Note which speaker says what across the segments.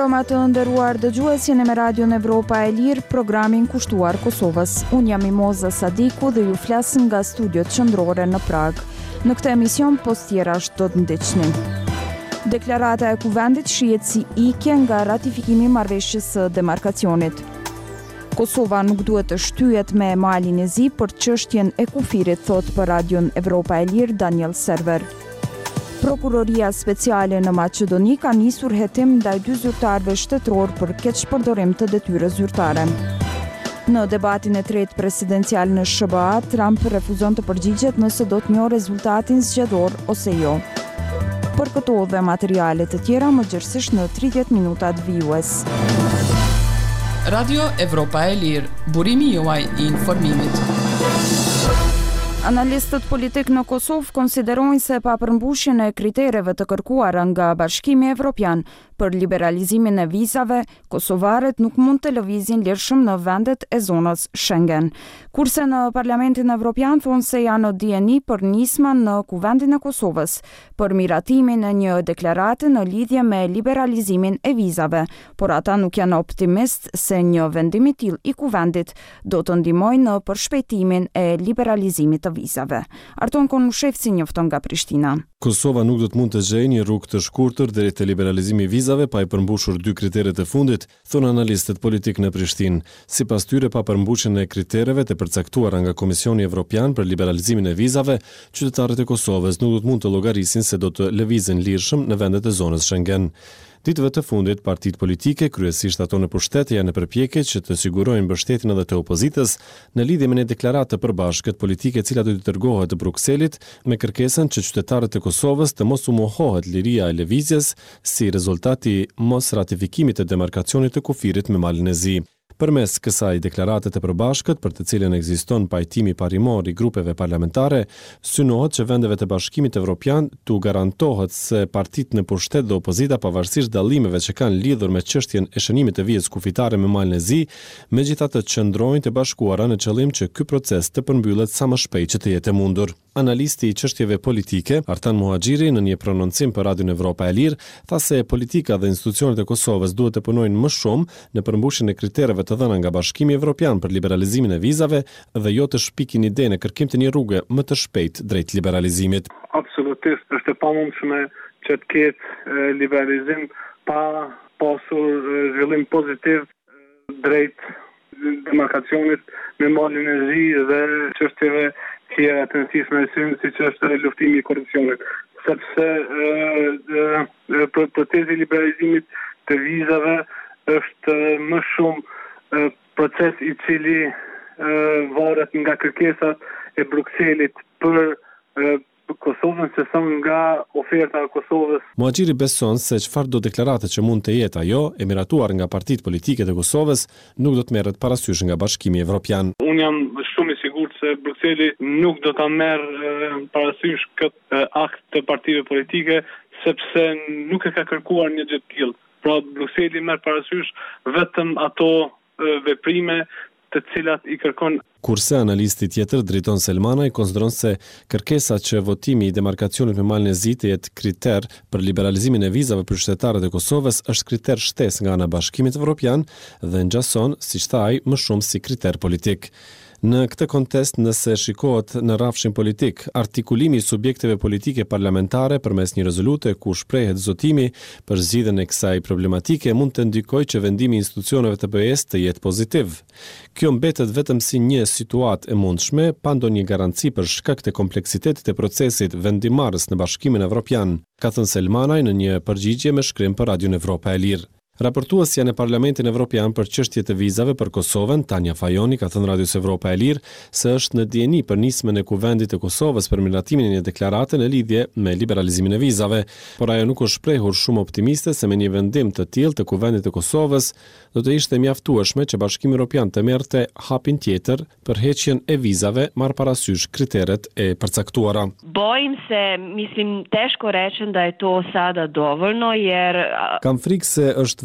Speaker 1: mbrëma të nderuar dëgjues, jeni me Radion Evropa e Lirë, programin kushtuar Kosovës. Unë jam Mimoza Sadiku dhe ju flas nga studiot qendrore në Prag. Në këtë emision postjerash do të ndiqni. Deklarata e Kuvendit shihet si ikje nga ratifikimi i marrëveshjes së demarkacionit. Kosova nuk duhet të shtyhet me malin e zi për çështjen e kufirit, thot për Radion Evropa e Lirë Daniel Server. Prokuroria speciale në Maqedoni ka nisur hetim ndaj 2 zyrtarëve shtetëror për keqpërdorim të detyrës zyrtare. Në debatin e tretë presidencial në SBA, Trump refuzon të përgjigjet nëse do të njohë rezultatin zgjedhor ose jo. Për këto dhe materiale të tjera më gjërësisht në 30 minutat vijues.
Speaker 2: Radio Evropa e Lirë, burimi juaj i informimit.
Speaker 1: Analistët politik në Kosovë konsiderojnë se papërmbushjen e kritereve të kërkuara nga Bashkimi Evropian për liberalizimin e vizave, kosovarët nuk mund të lëvizin lirshëm në vendet e zonës Schengen. Kurse në Parlamentin Evropian thonë se janë dieni për nismën në Kuvendin e Kosovës për miratimin e një deklarate në lidhje me liberalizimin e vizave, por ata nuk janë optimist se një vendim i tillë i Kuvendit do të ndihmojë në përshpejtimin e liberalizimit të vizave. Arton Konushevci njofton nga Prishtina.
Speaker 3: Kosova nuk do të mund të gjejë një rrugë të shkurtër deri te liberalizimi i vizave pa i përmbushur 2 kriteret e fundit, thonë analistët politik në Prishtinë. Sipas tyre, pa përmbushjen e kritereve të përcaktuara nga Komisioni Evropian për liberalizimin e vizave, qytetarët e Kosovës nuk do të mund të llogarisin se do të lëvizin lirshëm në vendet e zonës Schengen. Ditëve të fundit, partitë politike, kryesisht ato në pushtet, janë në përpjekje që të sigurojnë mbështetjen edhe të opozitës në lidhje me një deklaratë të përbashkët politike e cila do të dërgohet Brukselit me kërkesën që qytetarët e Kosovës të mos u mohohet liria e lëvizjes si rezultati mos ratifikimit të demarkacionit të kufirit me malin e zi. Përmes kësaj deklarate të përbashkët, për të cilën ekziston pajtimi parimor i grupeve parlamentare, synohet që vendeve të Bashkimit Evropian tu garantohet se partitë në pushtet dhe opozita, pavarësisht dallimeve që kanë lidhur me çështjen e shënimit të vijës kufitare me malin e zi, megjithatë qëndrojnë të bashkuara në qëllim që ky proces të përmbyllet sa më shpejt që të jetë e mundur. Analisti i çështjeve politike, Artan Muhaxhiri, në një prononcim për Radion Evropa e Lirë, tha se politika dhe institucionet e Kosovës duhet të punojnë më shumë në përmbushjen e kritereve të dhëna nga Bashkimi Evropian për liberalizimin e vizave dhe jo të shpikin ide në kërkim të një rruge më të shpejt drejt liberalizimit.
Speaker 4: Absolutisht është e pamundshme që të ketë liberalizim pa pasur zhvillim pozitiv drejt demarkacionit me malin e zi dhe çështjeve tjera të rëndësishme siç është luftimi i korrupsionit. Sepse procesi i liberalizimit të vizave është më shumë proces i cili varet nga kërkesat e Brukselit për Kosovën se sa nga oferta e Kosovës.
Speaker 3: Muhaxhiri beson se çfarë do deklarate që mund të jetë ajo, e miratuar nga partitë politike të Kosovës, nuk do të merret parasysh nga Bashkimi Evropian.
Speaker 4: Unë jam shumë i sigurt se Brukseli nuk do ta merr parasysh këtë akt të partive politike sepse nuk e ka kërkuar një gjë të tillë. Pra Brukseli merr parasysh vetëm ato veprime të cilat i kërkon.
Speaker 3: Kurse analisti tjetër, Driton Selmanaj, konsideron se kërkesa që votimi i demarkacionit me malin e zi të jetë kriter për liberalizimin e vizave për qytetarët e Kosovës është kriter shtesë nga ana Bashkimit Evropian dhe ngjason, siç tha ai, më shumë si kriter politik. Në këtë kontest, nëse shikohet në rrafshin politik, artikulimi i subjekteve politike parlamentare përmes një rezolute ku shprehet zotimi për zgjidhjen e kësaj problematike mund të ndikojë që vendimi i institucioneve të BE-s të jetë pozitiv. Kjo mbetet vetëm si një situatë e mundshme, pa ndonjë garanci për shkak të kompleksitetit të procesit vendimarrës në Bashkimin Evropian, ka thënë Selmanaj në një përgjigje me shkrim për Radion Evropa e Lirë. Raportuesja në Parlamentin Evropian për çështje të vizave për Kosovën, Tanja Fajoni, ka thënë Radios Evropa e Lirë se është në dieni për nismën e Kuvendit të Kosovës për miratimin e një deklarate në lidhje me liberalizimin e vizave, por ajo nuk është shprehur shumë optimiste se me një vendim të tillë të Kuvendit të Kosovës do të ishte mjaftueshme që Bashkimi Evropian të merrte hapin tjetër për heqjen e vizave, marr parasysh kriteret e përcaktuara.
Speaker 5: Bojim se, mislim, teško rečem da je to sada dovoljno jer
Speaker 3: Kam frikë se është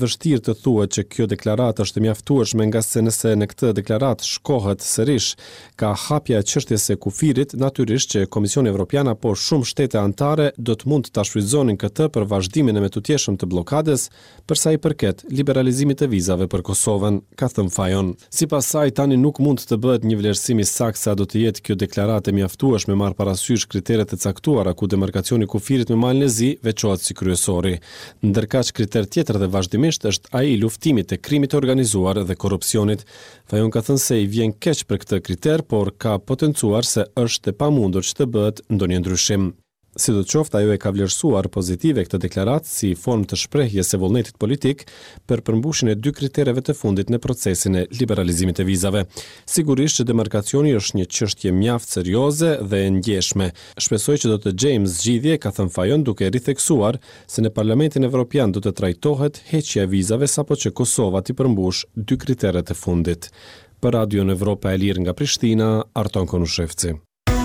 Speaker 3: vështirë të thuhet që kjo deklaratë është e mjaftueshme, nga se nëse në këtë deklaratë shkohet sërish ka hapja e çështjes së kufirit, natyrisht që Komisioni Evropian apo shumë shtete anëtare do të mund ta shfrytëzonin këtë për vazhdimin e metutjeshëm të bllokadës për sa i përket liberalizimit të vizave për Kosovën, ka thënë Fajon. Sipas saj, tani nuk mund të bëhet një vlerësim i saktë sa do të jetë kjo deklaratë e mjaftueshme marr parasysh kriteret e caktuara ku demarkacioni i kufirit me Malin e Zi veçohet si kryesori. Ndërkaq kriter tjetër dhe vazhdimisht është ai i luftimit të krimit të organizuar dhe korrupsionit. Fajon ka thënë se i vjen keq për këtë kriter, por ka potencuar se është e pamundur që të bëhet ndonjë ndryshim. Sidoqoftë, ajo e ka vlerësuar pozitive këtë deklaratë si formë të shprehjes së vullnetit politik për përmbushjen e 2 kritereve të fundit në procesin e liberalizimit të vizave. Sigurisht që demarkacioni është një çështje mjaft serioze dhe e ndjeshme. Shpresoj që do të gjejmë zgjidhje, ka thënë Fajon, duke ritheksuar se në Parlamentin Evropian do të trajtohet heqja e vizave sapo që Kosova t'i përmbush 2 kriteret e fundit. Për Radio Evropa e Lirë nga Prishtina, Arton Konushevci.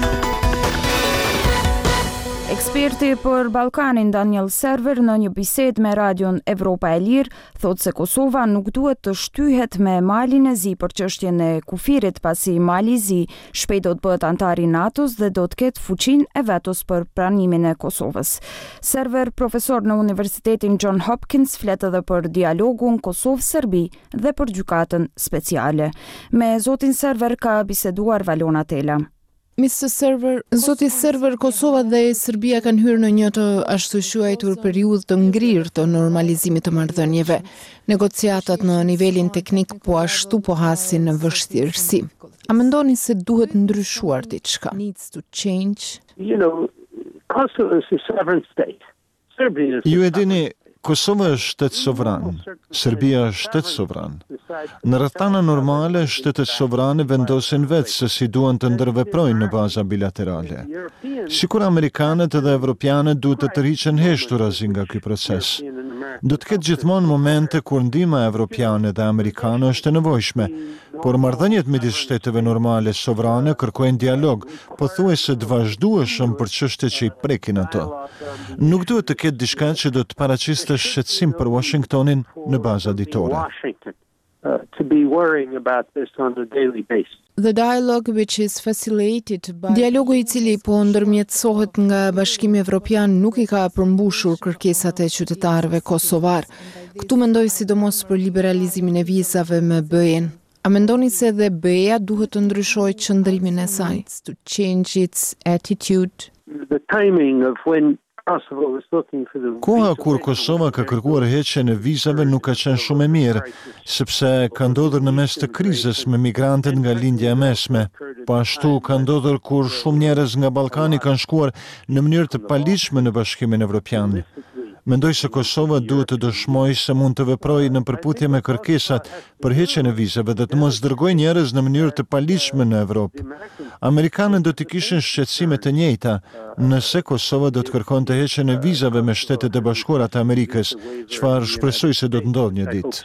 Speaker 1: Eksperti për Ballkanin Daniel Server në një bisedë me Radion Evropa e Lirë thotë se Kosova nuk duhet të shtyhet me Malin e Zi për çështjen e kufirit, pasi Mali i Zi shpejt do të bëhet antar i NATO-s dhe do të ketë fuqinë e vetos për pranimin e Kosovës. Server, profesor në Universitetin John Hopkins, flet edhe për dialogun Kosovë-Serbi dhe për gjykatën speciale. Me zotin Server ka biseduar Valona Tela.
Speaker 5: Mr. Server, zoti Server, Kosova dhe Serbia kanë hyrë në një të ashtu quajtur periudhë të ngrirë të normalizimit të marrëdhënieve. Negociatat në nivelin teknik po ashtu po hasin në vështirësi. A mendoni se duhet ndryshuar diçka?
Speaker 6: Ju e dini, Kosova është shtet sovran, Serbia është shtet sovran. Në rrethana normale, shtetet sovrane vendosin vetë se si duan të ndërveprojnë në baza bilaterale. Sikur amerikanët dhe evropianët duhet të tërhiqen heshturazi nga ky proces. Do të ketë gjithmonë momente kur ndihma evropiane dhe amerikane është e nevojshme, por marrëdhëniet midis shteteve normale sovrane kërkojnë dialog, pothuajse të vazhdueshëm për çështjet që i prekin ato. Nuk duhet të ketë diçka që do të paraqiste shqetësim për Washingtonin në bazë ditore.
Speaker 5: The dialogue which is facilitated by... Dialogu i cili po ndërmjetësohet nga Bashkimi Evropian nuk i ka përmbushur kërkesat e qytetarëve kosovar. Këtu mendoj sidomos për liberalizimin e vizave me BE-n. A mendoni se dhe BE-ja duhet të ndryshojë qëndrimin e saj? To change its attitude?
Speaker 6: The timing of when Koha kur Kosova ka kërkuar heqjen e vizave nuk ka qenë shumë e mirë, sepse ka ndodhur në mes të krizës me migrantët nga lindja e mesme. Po ashtu ka ndodhur kur shumë njerëz nga Ballkani kanë shkuar në mënyrë të paligjshme në Bashkimin Evropian. Mendoj se Kosova duhet të dëshmojë se mund të veprojë në përputhje me kërkesat për heqjen e vizave dhe të mos dërgojë njerëz në mënyrë të paligjshme në Evropë. Amerikanët do të kishin shqetësime të njëjta nëse Kosova do të kërkonte heqjen e vizave me Shtetet e Bashkuara të Amerikës, çfarë shpresoj se do të ndodhë një ditë.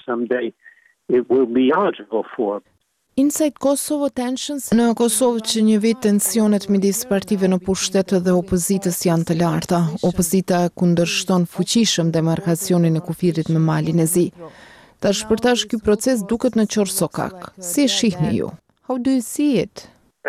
Speaker 5: Inside Kosovo tensions. Në Kosovë që një vit tensionet midis partive në pushtet dhe opozitës janë të larta. Opozita kundërshton fuqishëm demarkacionin e kufirit me Malin e Zi. Tash për tash ky proces duket në qorsokak. Si e shihni ju? How do you see it?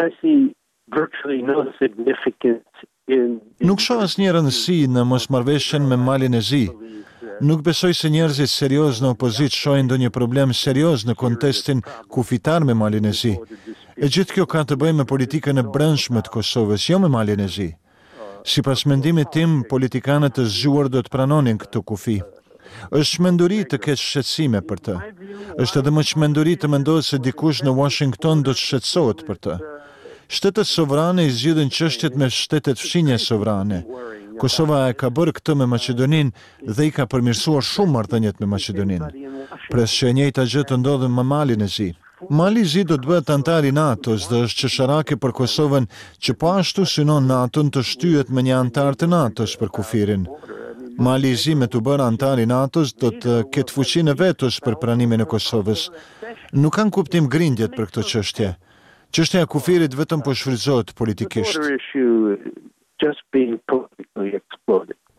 Speaker 6: Nuk shoh asnjë rëndësi në mosmarrveshjen me Malin e Zi. Nuk besoj se njerëzit serioz në opozit shohin ndonjë problem serioz në kontestin kufitar me Malin e Zi. E gjithë kjo ka të bëjë me politikën e brendshme të Kosovës, jo me Malin e Zi. Sipas mendimit tim, politikanët e zgjuar do të pranonin këtë kufi. Është çmenduri të ketë shqetësime për të. Është edhe më çmenduri të mendohet se dikush në Washington do të shqetësohet për të. Shtetet sovrane i zgjidhin çështjet me shtetet fshinje sovrane. Kosova e ka bërë këtë me Maqedoninë dhe i ka përmirësuar shumë marrëdhëniet me Maqedoninë. Pres që e njëjta gjë të ndodhë me Malin e Zi. Mali i Zi do të bëhet antar i NATO-s dhe është çesharake për Kosovën që po ashtu synon NATO-n të shtyhet me një antar të NATO-s për kufirin. Mali i Zi me të bërë antar i NATO-s do të ketë fuqinë e vetos për pranimin e Kosovës. Nuk kanë kuptim grindjet për këtë çështje. Çështja e kufirit vetëm po shfrytëzohet politikisht.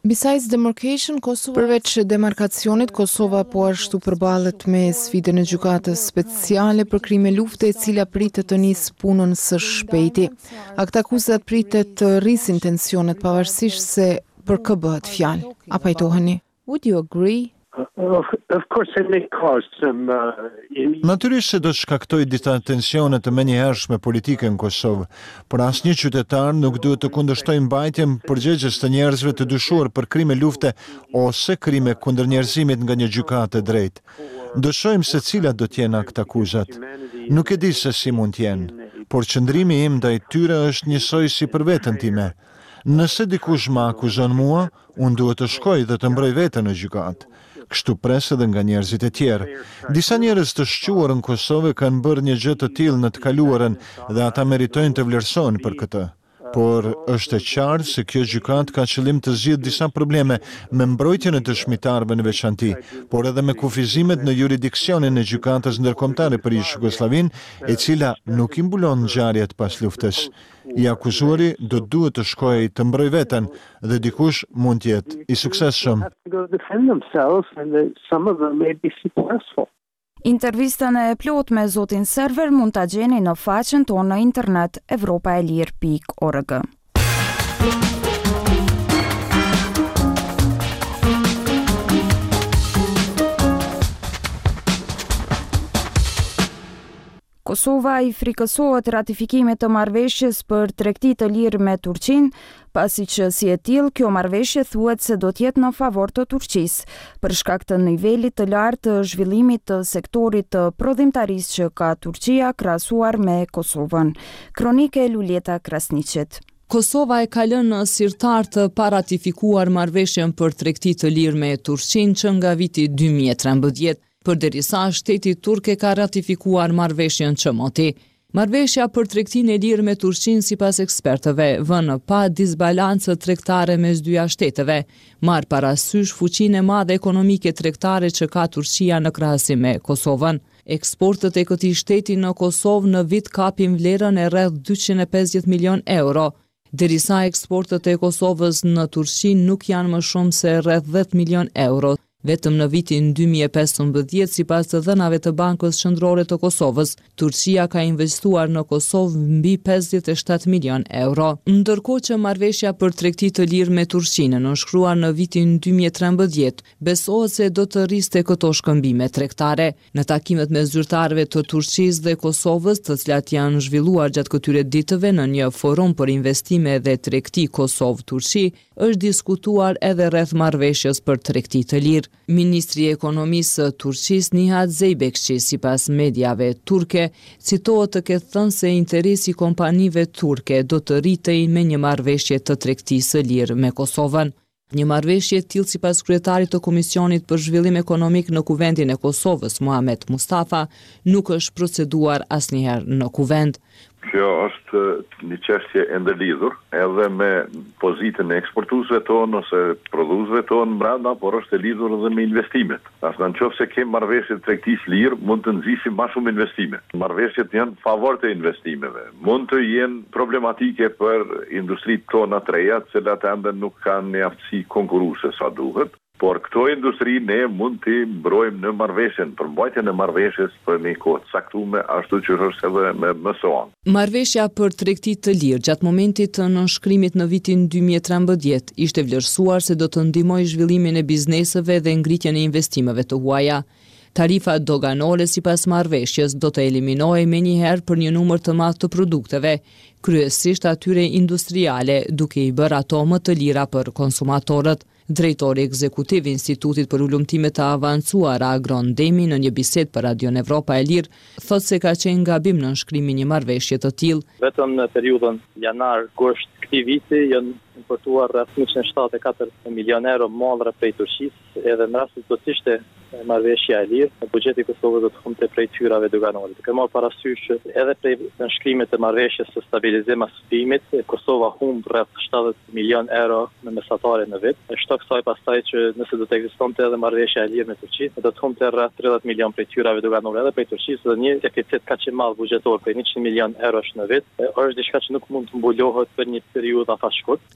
Speaker 5: Besides demarcation, përveç demarkacionit, Kosova po ashtu përballet me sfidën e gjykatës speciale për krime lufte, e cila pritet të nisë punën së shpejti. Aktakuzat pritet të rrisin tensionet pavarësisht se për kë bëhet fjalë. A pajtoheni? Would you agree?
Speaker 7: Of course, it may cause some.
Speaker 6: Natyrisht se do të shkaktoj disa tensione të menjëhershme politike në Kosovë, por asnjë qytetar nuk duhet të kundërshtojë mbajtjen përgjegjës të njerëzve të dyshuar për krime lufte ose krime kundër njerëzimit nga një gjykatë e drejtë. Do shohim se cilat do të jenë aktakuzat. Nuk e di se si mund të jenë, por qëndrimi im ndaj tyre është njësoj si për veten time. Nëse dikush më akuzon mua, unë duhet të shkoj dhe të mbroj veten në gjykatë. Kështu pres edhe nga njerëzit e tjerë. Disa njerëz të shquar në Kosovë kanë bërë një gjë të tillë në të kaluarën dhe ata meritojnë të vlerësohen për këtë. Por është e qartë se kjo gjykatë ka qëllim të zgjidhë disa probleme me mbrojtjen e dëshmitarëve në veçanti, por edhe me kufizimet në juridiksionin e gjykatës ndërkombëtare për Jugosllavinë, e cila nuk i mbulon ngjarjet pas luftës. I akuzuari do duhet të shkojë të mbrojë veten dhe dikush mund të jetë i suksesshëm.
Speaker 1: Intervistën e plot me zotin Server mund ta gjeni në faqen tonë në internet evropaelir.org. Kosova i frikësohet ratifikimit të marrëveshjes për tregti të lirë me Turqinë, pasi që si e tillë kjo marrëveshje thuhet se do të jetë në favor të Turqisë, për shkak të nivelit të lartë të zhvillimit të sektorit të prodhimtarisë që ka Turqia krahasuar me Kosovën. Kronike Luljeta Krasniqit.
Speaker 8: Kosova e ka lënë në sirtar të paratifikuar marrëveshjen për tregti të lirë me Turqinë që nga viti 2013. Përderisa shteti turk e ka ratifikuar marrëveshjen QMOTI. Marrëveshja për tregtinë e lirë me Turqinë sipas ekspertëve vën pa disbalancë tregtare mes dyja shteteve, marr parasysh fuqinë e madhe ekonomike tregtare që ka Turqia në krahasim me Kosovën. Eksportet e këtij shteti në Kosovë në vit kapin vlerën e rreth 250 milion euro, derisa eksportet e Kosovës në Turqi nuk janë më shumë se rreth 10 milion euro. Vetëm në vitin 2015, sipas të dhënave të Bankës Qendrore të Kosovës, Turqia ka investuar në Kosovë mbi 57 milion euro. Ndërkohë që marrëveshja për tregti të lirë me Turqinë nënshkruar në vitin 2013, besohet se do të rriste këto shkëmbime tregtare. Në takimet me zyrtarëve të Turqisë dhe Kosovës, të cilat janë zhvilluar gjatë këtyre ditëve në një forum për investime dhe tregti Kosovë-Turqi, është diskutuar edhe rreth marrëveshjes për tregti të lirë. Ministri i Ekonomisë Turqisë Nihat Zeybekçi, sipas mediave turke, citohet të ketë thënë se interesi i kompanive turke do të rritej me një marrëveshje të tregtisë së lirë me Kosovën. Një marrëveshje e tillë sipas kryetarit të Komisionit për Zhvillim Ekonomik në Kuvendin e Kosovës, Muhamet Mustafa, nuk është proceduar asnjëherë në kuvend.
Speaker 9: Kjo është një çështje e ndërlidhur edhe me pozitën e eksportuesve tonë ose prodhuesve tonë brenda, por është e lidhur edhe me investimet. Në qoftë se kem marrëveshje tregtisë lirë, mund të nxisim më shumë investime. Marrëveshjet janë favor të investimeve. Mund të jenë problematike për industritë tona të reja, të cilat ende nuk kanë një aftësi konkurruese sa duhet. Por këto industri ne mund t'i mbrojmë në marrëveshjen, për mbajtjen e marrëveshjes për një kohë të caktuar, ashtu që është edhe me MSOA.
Speaker 8: Marrëveshja për tregti të lirë gjatë momentit të nënshkrimit në vitin 2013 ishte vlerësuar se do të ndihmojë zhvillimin e bizneseve dhe ngritjen e investimeve të huaja. Tarifa doganore sipas marrëveshjes do të eliminojë menjëherë për një numër të madh të produkteve, kryesisht atyre industriale, duke i bërë ato më të lira për konsumatorët. Drejtori ekzekutiv i Institutit për Ulëmtime të Avancuara Agron Demi në një bisedë për Radion Evropa e Lirë thotë se ka qenë gabim në nënshkrimin një marrëveshje të tillë.
Speaker 10: Vetëm në periudhën janar-gusht këtij viti janë importuar rreth 174 milion euro mollra prej Turqisë, edhe në rast se do të ishte marrëveshja e lirë, buxheti i Kosovës do të humte prej tyrave doganore. Të kemi parasysh edhe prej nënshkrimit të marrëveshjes së stabilizimit asfimit, Kosova humb rreth 70 milion euro në mesatare në vit. Shto kësaj pastaj që nëse do të ekzistonte edhe marrëveshja e lirë me Turqinë, do të humte rreth 30 milion prej tyrave doganore edhe prej Turqisë, dhe një deficit kaq i madh buxhetor prej 100 milion eurosh në vit, është diçka që nuk mund të mbulohet për një periudhë afërshkurt.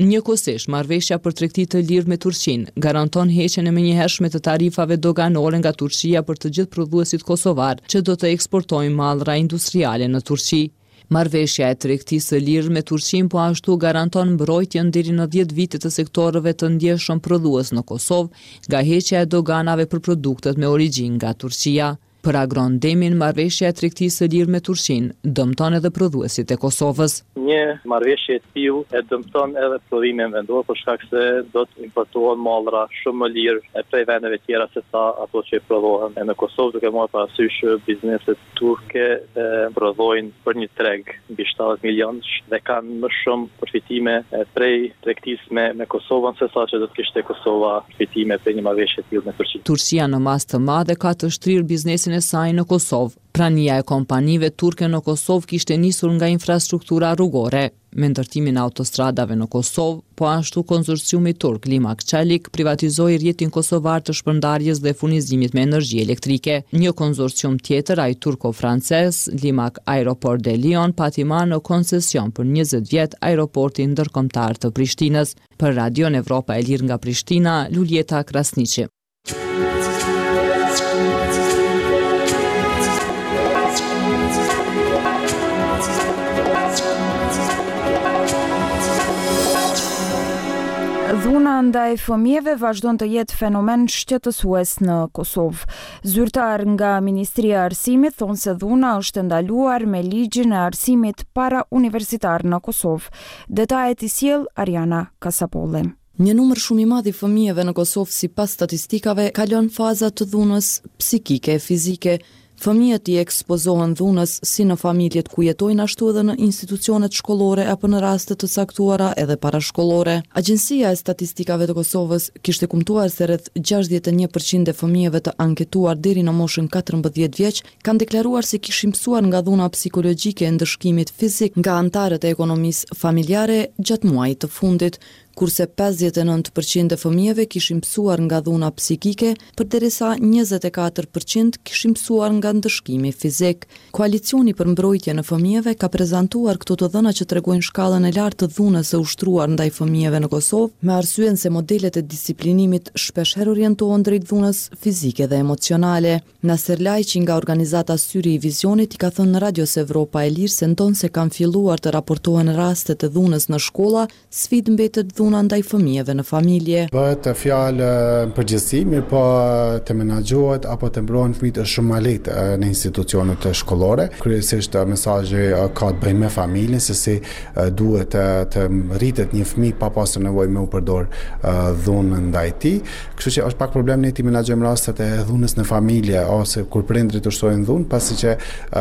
Speaker 8: Njëkohësisht, marrëveshja për tregti të lirë me Turqinë garanton heqjen e menjëhershme të tarifave doganore nga Turqia për të gjithë prodhuesit kosovar që do të eksportojnë mallra industriale në Turqi. Marrëveshja e tregtisë së lirë me Turqinë po ashtu garanton mbrojtjen deri në 10 vite të sektorëve të ndjeshëm prodhues në Kosovë nga heqja e doganave për produktet me origjinë nga Turqia. Për Agrodemin, marrëveshja e tregtisë së lirë me Turqinë dëmton edhe prodhuesit e Kosovës.
Speaker 10: Një marrëveshje e tillë e dëmton edhe prodhimin vendor për shkak se do të importohen mallra shumë më lirë prej vendeve tjera se sa ato që prodhohen në Kosovë, duke marrë parasysh bizneset turke prodhojnë për një treg mbi 70 milionë dhe kanë më shumë përfitime prej tregtisë me Kosovën se sa që do të kishte Kosova përfitime prej një marrëveshje e tillë me Turqinë.
Speaker 8: Turqia në mas të madhe ka të shtrirë biznesin e saj në Kosovë. Prania e kompanive turke në Kosovë kishte nisur nga infrastruktura rrugore. Me ndërtimin e autostradave në Kosovë, po ashtu konsorciumi turk Limak Çelik privatizoi rrjetin kosovar të shpërndarjes dhe furnizimit me energji elektrike. Një konsorcium tjetër, ai turko-francez, Limak Aeroport de Lyon, pati marrë në koncesion për 20 vjet aeroportin ndërkombëtar të Prishtinës. Për Radion Evropa e Lirë nga Prishtina, Luljeta Krasniqi.
Speaker 1: Dhuna ndaj fëmijëve vazhdon të jetë fenomen shqetësues në Kosovë. Zyrtar nga Ministria e Arsimit thonë se dhuna është ndaluar me ligjin e arsimit para universitar në Kosovë. Detajet i sjell Ariana Kasapolli.
Speaker 11: Një numër shumë i madh i fëmijëve në Kosovë sipas statistikave kalon faza të dhunës psikike e fizike. Fëmijët i ekspozohen dhunës si në familjet ku jetojnë ashtu edhe në institucionet shkollore apo në raste të caktuara edhe parashkollore. Agjencia e Statistikave të Kosovës kishte kumtuar se rreth 61% e fëmijëve të anketuar deri në moshën 14 vjeç kanë deklaruar se kishin mësuar nga dhuna psikologjike e ndëshkimit fizik nga antarët e ekonomisë familjare gjatë muajit të fundit, kurse 59% e fëmijëve kishin mësuar nga dhuna psikike, përderisa 24% kishin mësuar nga ndëshkimi fizik. Koalicioni për mbrojtjen e fëmijëve ka prezantuar këto të dhëna që tregojnë shkallën e lartë të dhunës së ushtruar ndaj fëmijëve në Kosovë, me arsyen se modelet e disiplinimit shpeshherë orientohen drejt dhunës fizike dhe emocionale. Naser Lajçi nga organizata Syri i Vizionit i ka thënë në Radios Evropa e Lirë se ndonë se kanë filluar të raportohen rastet e dhunës në shkolla, sfidë mbetet dhuna ndaj fëmijëve në familje.
Speaker 12: Bëhet fjalë përgjithësi, mirë po të menaxhohet apo të mbrohen fëmijët është shumë më lehtë në institucionet shkollore. Kryesisht mesazhi ka të bëjë me familjen, se si duhet të rritet një fëmijë pa pasur nevojë me u përdor dhunën ndaj tij. Kështu që është pak problem ne të menaxhojmë rastet e dhunës në familje ose kur prindrit ushtrojnë dhunë, pasi që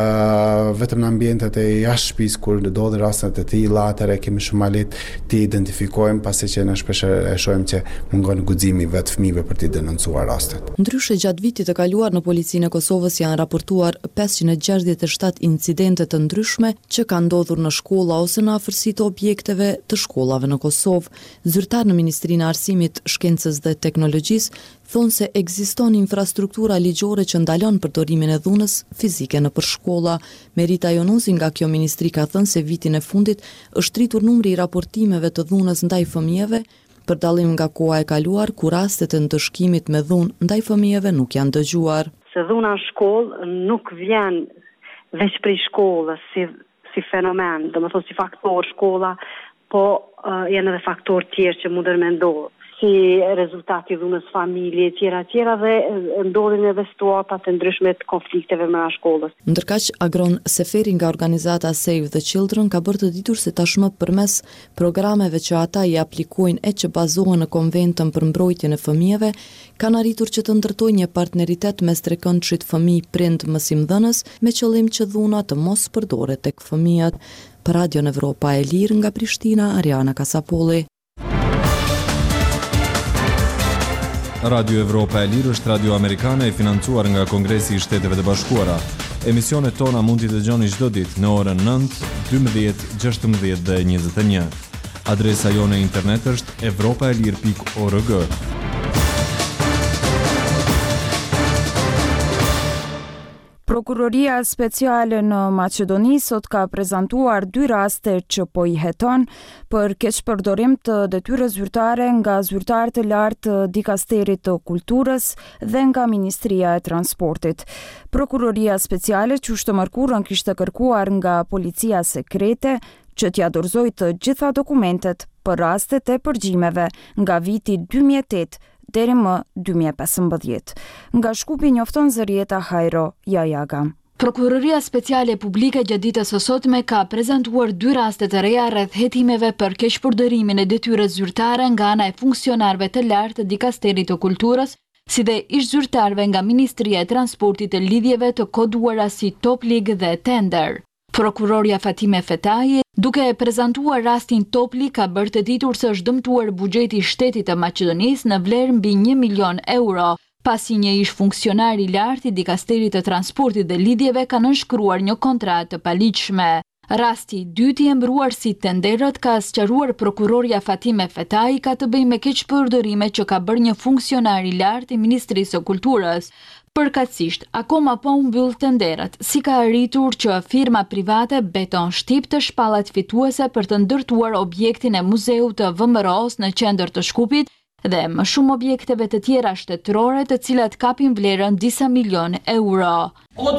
Speaker 12: vetëm në ambientet e jashtë shtëpisë kur ndodhin rastet e tilla, atëherë kemi shumë më lehtë të identifikojmë, pasi që në shpeshherë e shohim që mungon guximi vetë fëmijëve për të denoncuar rastet.
Speaker 11: Ndryshe gjatë vitit të kaluar në Policinë e Kosovës janë raportuar 567 incidente të ndryshme që kanë ndodhur në shkolla ose në afërsi të objekteve të shkollave në Kosovë. Zyrtar në Ministrinë e Arsimit, Shkencës dhe Teknologjisë thonë se ekziston infrastruktura ligjore që ndalon përdorimin e dhunës fizike në shkolla. Merita Jonuzi nga kjo ministri ka thënë se vitin e fundit është rritur numri i raportimeve të dhunës ndaj fëmijëve, për dallim nga koha e kaluar ku rastet e ndëshkimit me dhunë ndaj fëmijëve nuk janë dëgjuar.
Speaker 13: Se dhuna në shkollë nuk vjen veç prej shkollës si fenomen, domethënë si faktor shkolla, po janë edhe faktor tjerë që mund të mendohet, si rezultati i dhunës familje, tjera dhe ndodhin edhe situata të ndryshme të konflikteve me shkollës.
Speaker 11: Ndërkaq, Agron Seferi nga organizata Save the Children ka bërë të ditur se tashmë përmes programeve që ata i aplikojnë e që bazohen në konventën për mbrojtjen e fëmijëve, kanë arritur që të ndërtojnë një partneritet mes trekëndshit fëmijë prind mësimdhënës me qëllim që dhuna të mos përdoret tek fëmijët. Për Radion Evropa e Lirë nga Prishtina, Ariana Kasapolli.
Speaker 3: Radio Evropa e Lirë është radio amerikane e financuar nga Kongresi i Shteteve të Bashkuara. Emisionet tona mund t'i dëgjoni çdo ditë në orën 9, 12, 16 dhe 21. Adresa jone internet është evropaelir.org.
Speaker 1: Prokuroria Speciale në Maqedoni sot ka prezantuar 2 raste që po i heton për keqpërdorim të detyrës zyrtare nga zyrtarë të lartë të Dikasterit të Kulturës dhe nga Ministria e Transportit. Prokuroria Speciale që të mërkurën kishte kërkuar nga policia sekrete që t'ja dorëzoj të gjitha dokumentet për rastet e përgjimeve nga viti 2008 deri më 2015. Nga Shkupi njofton Zërieta Hajro Jajaga.
Speaker 14: Prokuroria Speciale Publike gjatë ditës së sotme ka prezantuar 2 raste të reja rreth hetimeve për keqpërdorimin e detyrës zyrtare nga ana e funksionarëve të lartë të Dikasterit të Kulturës, si dhe ish zyrtarëve nga Ministria e Transportit të lidhjeve të koduara si Top League dhe Tender. Prokuroria Fatime Fetahi, duke e prezantuar rastin Top League, ka bërë të ditur se është dëmtuar buxheti i shtetit të Maqedonisë në vlerë mbi 1 milion euro, pasi një ish funksionar i lartë i Dikasterit të Transportit dhe lidhjeve ka nënshkruar një kontratë të paligjshme. Rasti i dytë i emëruar si Tenderët, ka sqaruar prokuroria Fatime Fetahi, ka të bëjë me keqpërdorime që ka bërë një funksionar i lartë i Ministrisë së Kulturës. Përkatësisht, akoma po u mbyll tenderët, si ka arritur që firma private Beton Shtip të shpallat fituese për të ndërtuar objektin e muzeut të VMRO-s në qendër të Shkupit dhe më shumë objekteve të tjera shtetërore të cilat kapin vlerën disa milion euro.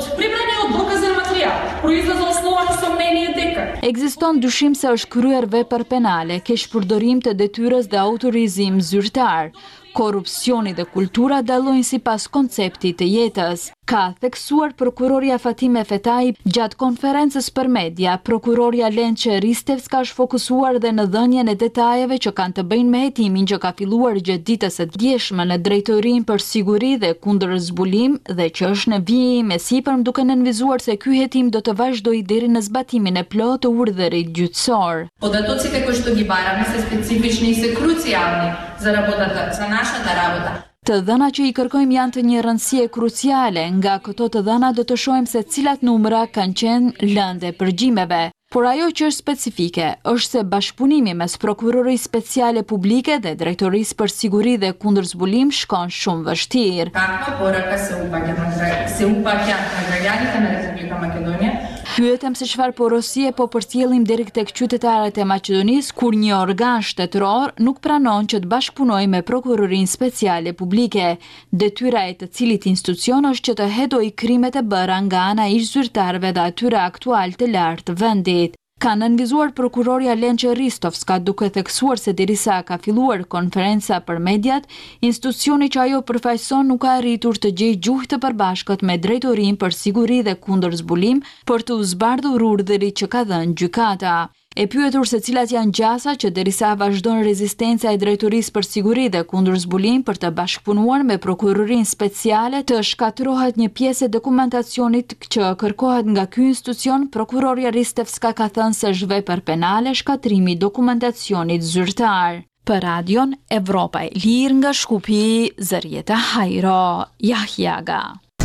Speaker 14: Ekziston dyshim se është kryer vepër penale, keqpërdorim të detyrës dhe autorizim zyrtar. Korupsioni dhe kultura dallojnë sipas konceptit të jetës. Ka theksuar prokuroria Fatime Fetahi gjatë konferencës për media. Prokuroria Lençe Ristevska është fokusuar dhe në dhënien e detajeve që kanë të bëjnë me hetimin që ka filluar gjatë ditës së djeshme në Drejtorinë për Siguri dhe Kundër Zbulim dhe që është në vijim e sipërm, duke nënvizuar se ky hetim do të vazhdojë deri në zbatimin e plotë të urdhërit gjyqësor.
Speaker 15: Податоците кои што ги бараме се специфични и се круцијални за работата, за нашата работа.
Speaker 14: Të dhëna që i kërkojmë janë të një rëndësie kruciale, nga këto të dhëna do të shohim se cilat numra kanë qenë lëndë përgjimeve. Por ajo që është specifike është se bashkëpunimi mes Prokurorisë Speciale Publike dhe Drejtorisë për Siguri dhe Kundër Zbulim shkon shumë vështirë.
Speaker 15: Каква порака се упаќа на граѓаните на Република Македонија?
Speaker 14: Pyetem se çfarë porosie po përcjellim deri tek qytetarët e Maqedonisë kur një organ shtetëror nuk pranon që të bashkëpunojë me Prokurorinë Speciale Publike. Detyra e të cilit institucion është që të hetojë krimet e bëra nga ana e ish zyrtarëve dhe atyre aktual të lartë të vendit. Ka nënvizuar prokuroria Lençe Ristovska, duke theksuar se derisa ka filluar konferenca për mediat, institucioni që ajo përfaqëson nuk ka arritur të gjejë gjuhë të përbashkët me Drejtorinë për Siguri dhe Kundër Zbulim për të zbardhur urdhërin që ka dhënë gjykata. E pyetur se cilat janë gjasa që derisa vazhdon rezistenca e Drejtorisë për Siguri dhe Kundër Zbulim për të bashkëpunuar me Prokurorinë Speciale të shkatërrohet një pjesë e dokumentacionit që kërkohet nga ky institucion, prokuroria Ristevska ka thënë se është vepër penale shkatrimi i dokumentacionit zyrtar. Për radion Evropa e Lirë nga Shkupi, Zërieta Hajro Jajaga.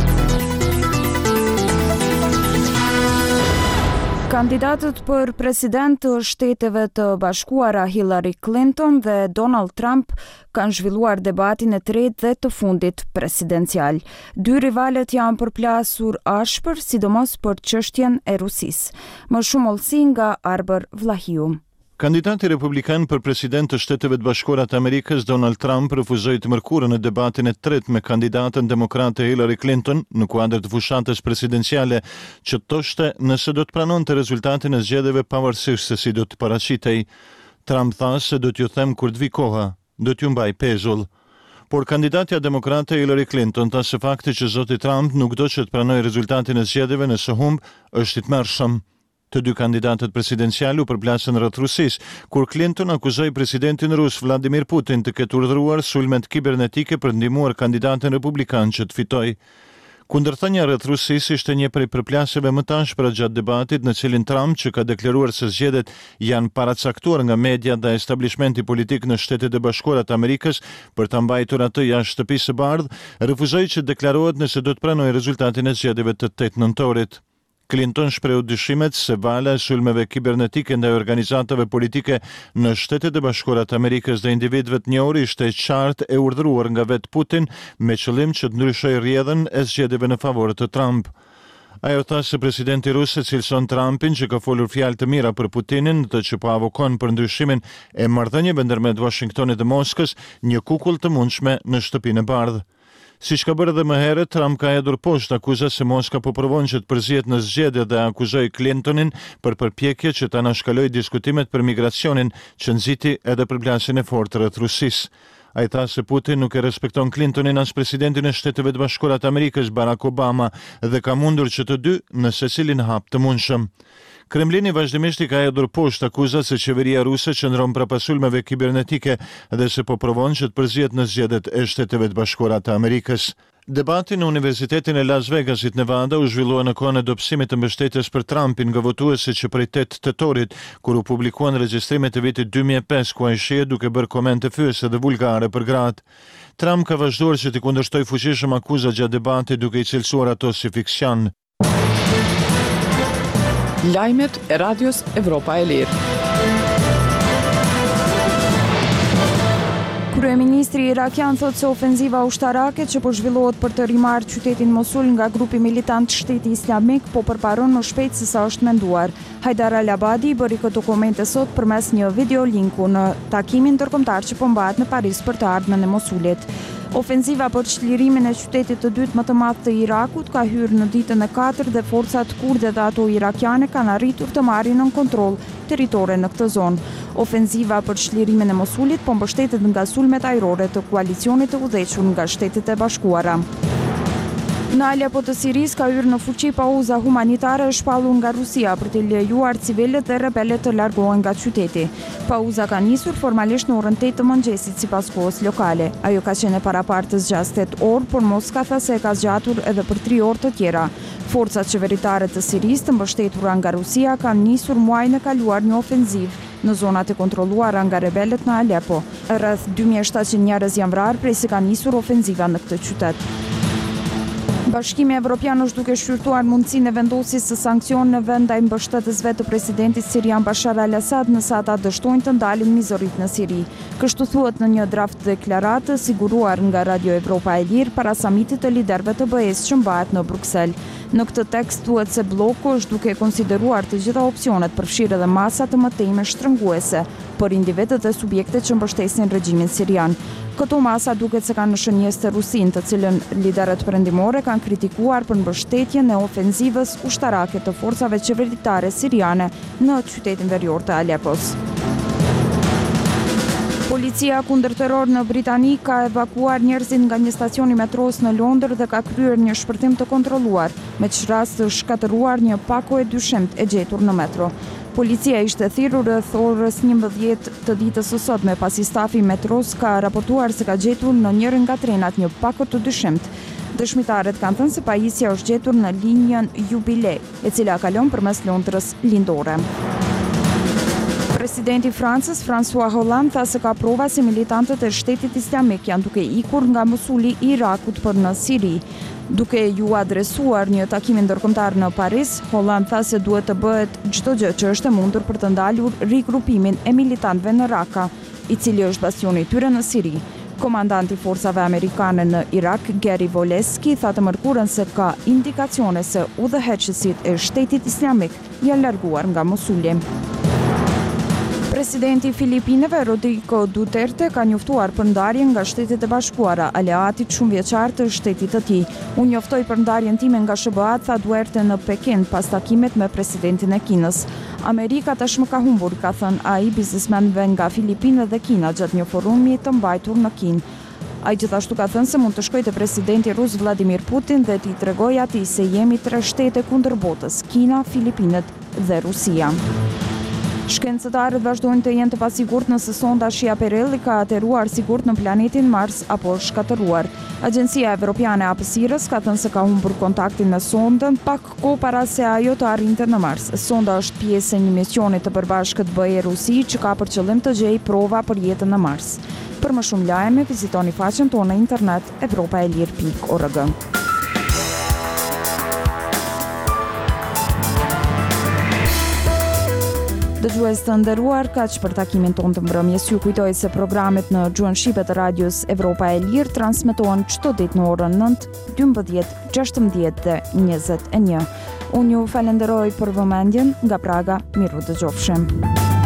Speaker 1: Kandidatët për president të Shteteve të Bashkuara Hillary Clinton dhe Donald Trump kanë zhvilluar debatin e tretë dhe të fundit presidencial. 2 rivalet janë përplasur ashpër, sidomos për çështjen e Rusisë. Më shumë hollësi nga Arber Vlahiu.
Speaker 6: Kandidati republikan për president të Shteteve të Bashkuara të Amerikës, Donald Trump, refuzoi të mërkurën në debatin e tretë me kandidatën demokrate Hillary Clinton në kuadër të fushatës presidenciale, që thoshte nëse do të pranonte rezultatin e zgjedhjeve pavarësisht se si do të paraqitej. Trump tha se do t'ju them kur të vi koha, do t'ju mbaj pezull. Por kandidatja demokrate Hillary Clinton tha se fakti që zoti Trump nuk do që të pranojë rezultatin e zgjedhjeve nëse humb është i tmerrshëm. Të 2 kandidatët presidencial u përplasën rreth Rusisë, kur Clinton akuzoi presidentin rus Vladimir Putin të ketë urdhëruar sulmet kibernetike për ndihmuar kandidatin republikan që të fitojë. Kundërthënia rreth Rusisë ishte një prej përplasjeve më të ashpra gjatë debatit, në cilin Trump, që ka deklaruar se zgjedhjet janë paracaktuar nga media dhe establishmenti politik në Shtetet e Bashkuara të Amerikës për ta mbajtur atë jashtë shtëpisë së bardhë, refuzoi që deklarohet nëse do të pranojë rezultatin e zgjedhjeve të 8 nëntorit. Clinton shprehu dyshimet se vala e sulmeve kibernetike ndaj organizatave politike në Shtetet e Bashkuara të Amerikës dhe individëve të njohur ishte qartë e urdhëruar nga vetë Putin me qëllim që të ndryshojë rrjedhën e zgjedhjeve në favor të Trump. Ajo tha se presidenti rus e cilëson Trumpin që ka folur fjalë të mira për Putinin, të që po avokon për ndryshimin e marrëdhënieve ndërmjet Washingtonit dhe Moskës, një kukull të mundshme në shtëpinë e bardhë. Siç ka bërë edhe më herët, Trump ka hedhur poshtë akuzat se Moska po provon që të përzihet në zgjedhje dhe akuzoi Clintonin për përpjekje që ta anashkalojë diskutimet për migracionin që nxiti edhe përplasjen e fortë rreth Rusisë. Ai tha se Putin nuk e respekton Clintonin as presidentin e Shteteve të Bashkuara të Amerikës Barack Obama dhe ka mundur që të dy në secilin hap të mundshëm. Kremlini vazhdimisht I ka hedhur poshtë akuzat se qeveria ruse qëndron prapas sulmeve kibernetike dhe se po provon që të përzihet në zgjedhjet e Shteteve të Bashkuara të Amerikës. Debati në Universitetin e Las Vegasit, Nevada, u zhvillua në kohën e dobësimit të mbështetjes për Trumpin nga votuesit që prej 8 tetorit, kur u publikuan regjistrimet e vitit 2005, ku ai shihet duke bërë komente fyese dhe vulgare për gratë. Trump ka vazhduar që t'i kundërshtoj fuqishëm akuzat gjatë debatit duke I cilësuar ato si fiksion.
Speaker 2: Lajmet e Radios Evropa e Lirë.
Speaker 1: Kryeministri irakian thot se ofenziva ushtarake që po zhvillohet për të rimarrë qytetin Mosul nga grupi militant Shteti Islamik po përparon më shpejt se sa është menduar. Hajdar al-Abadi bëri këto komente sot përmes një videolinku në takimin ndërkombëtar që po mbahet në Paris për të ardhmen e Mosulit. Ofenziva për çlirimin e qytetit të dytë më të madh të Irakut ka hyrë në ditën e 4 dhe forcat kurde dhe ato irakiane kanë arritur të marrin nën kontroll territore në këtë zonë. Ofenziva për çlirimin e Mosulit po mbështetet nga sulmet ajrore të koalicionit të udhëhequr nga Shtetet e Bashkuara. Në Alepo të Siris ka hyrë në fuqi pauza humanitare e shpallur nga Rusia për të lejuar civilët dhe rebelët të largohen nga qyteti. Pauza ka nisur formalisht në orën 8 të mëngjesit sipas kohës lokale. Ajo ka qenë parapartës gjatë 8 orë, por Moska tha se e ka zgjatur edhe për 3 orë të tjera. Forcat qeveritare të Siris të mbështetura nga Rusia kanë nisur muajin e kaluar një ofenzivë në zonat e kontrolluara nga rebelët në Alepo. Rreth 2700 njerëz janë vrarë prej se ka nisur ofenziva në këtë qytet. Bashkimi Evropian është duke shqyrtuar mundësinë e vendosjes së sanksioneve ndaj mbështetësve të presidentit sirian Bashar al-Assad nëse ata dështojnë të ndalin mizoritë në Siri. Kështu thuhet në një draft deklarate siguruar nga Radio Evropa e Lirë para samitit të liderëve të BE-s që mbahet në Bruksel. Në këtë tekst thuhet se bloku është duke konsideruar të gjitha opsionet përfshirë edhe masa të mëtejme shtrënguese për individët dhe subjektet që mbështesin regjimin sirian. Këto masa duket se kanë në shënjes të Rusin, të cilën liderët perëndimore kanë kritikuar për mbështetjen e ofenzivës ushtarake të forcave qeveritare siriane në qytetin verior të Alepos. Policia kundërterror në Britani ka evakuuar njerëzit nga një stacion I metros në Londër dhe ka kryer një shpërthim të kontrolluar, me që rast të shkatëruar një pako e dyshimt e gjetur në metro. Policia ishte thirrur rreth orës 11 të ditës së sotme pasi stafi I metros ka raportuar se ka gjetur në njërin nga trenat një pako të dyshimt. Dëshmitarët kanë thënë se pajisja është gjetur në linjën Jubilee, e cila kalon përmes Londrës lindore. Presidenti I Francës, François Hollande, tha se ka prova se militantët e Shtetit Islamik janë duke ikur nga Mosuli I Irakut për në Siri. Duke ju adresuar një takim ndërkombëtar në Paris, Hollande tha se duhet të bëhet çdo gjë që është e mundur për të ndalur rigrupimin e militantëve në Raqqa, I cili është bastioni I tyre në Siri. Komandanti forcave amerikane në Irak, Gary Voleski, tha të mërkurën se ka indikacione se udhëheqësit e Shtetit Islamik janë larguar nga Mosuli. Presidenti I Filipinëve, Rodrigo Duterte, ka njoftuar për ndarjen nga Shtetet e Bashkuara, aleatit shumëvjeçar të shtetit të tij. Unë njoftoj për ndarjen time nga SBA, tha Duterte në Pekin pas takimit me presidentin e Kinës. Amerika tashmë ka humbur, ka thënë ai biznesmenëve nga Filipinët dhe Kina gjatë një forumi të mbajtur në Kinë. Ai gjithashtu ka thënë se mund të shkojë te presidenti rus Vladimir Putin dhe t'i tregojë atij se jemi 3 shtete kundër botës: Kina, Filipinët dhe Rusia. Shkencëtarët vazhdojnë të jenë të pasigurt nëse sonda Schiaparelli ka ateruar sigurt në planetin Mars apo shkatëruar. Agjencia Evropiane e Hapësirës ka thënë se ka humbur kontaktin me sondën pak kohë para se ajo të arrinte në Mars. Sonda është pjesë e një misioni të përbashkët BE-Rusi që ka për qëllim të gjejë prova për jetën në Mars. Për më shumë lajme, vizitoni faqen tonë në internet evropaelir.org. Dëgjues të nderuar, kaq për takimin tonë të mbrëmjes. Ju kujtoj se programet në gjuhën shqipe të Radios Evropa e Lirë transmetohen çdo ditë në orën 9, 12, 16 dhe 21. Unë ju falenderoj për vëmendjen, nga Praga, miru dëgjofshim.